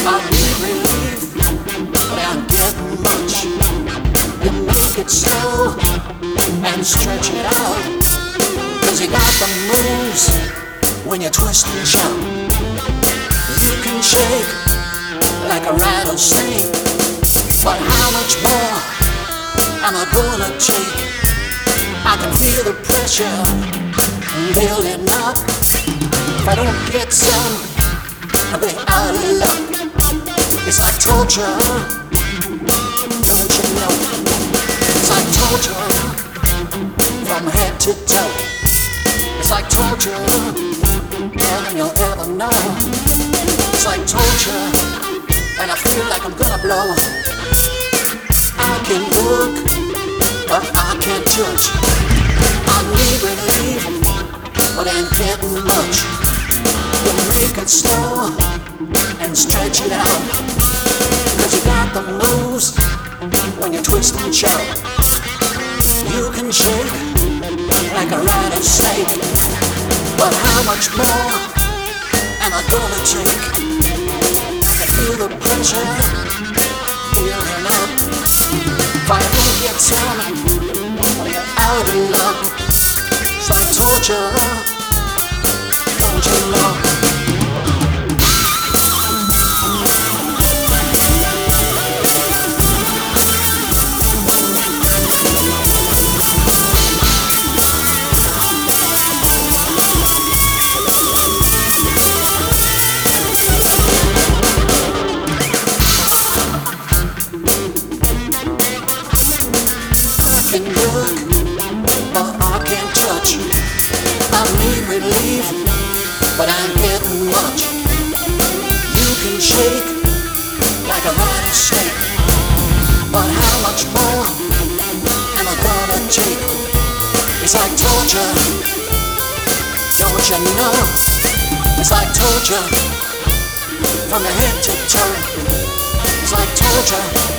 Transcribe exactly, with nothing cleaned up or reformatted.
I need relief, but I don't get much. You make it slow and stretch it out, 'cause you got the moves when you twist and shout. You can shake like a rattlesnake, but how much more am I gonna take? I can feel the pressure building up. If I don't get some, I'll be out of luck. It's like torture, don't you know? It's like torture from head to toe. It's like torture more than you'll ever know. It's like torture, and I feel like I'm gonna blow. I can look, but I can't judge. I need relief, but ain't getting much. You make it slow and stretch it out, 'cause you got the moves when you twist and shout. You can shake like a rattlesnake, but how much more am I gonna take? I can feel the pressure building up. If I don't get some, you're out of luck. It's like torture, don't you know? I can look, but I can't touch. I need relief, but I ain't getting much. You can shake like a rattlesnake, but how much more am I gonna take? It's like torture, don't you know? It's like torture from the head to toe. It's like torture.